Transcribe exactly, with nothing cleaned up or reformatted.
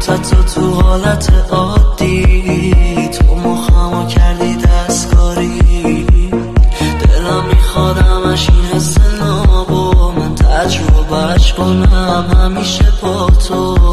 واسه تو تو حالت عادی، تو مخمو کردی دستکاری. دلم میخواد همش این حس نابو من تجربهش کنم همیشه با تو.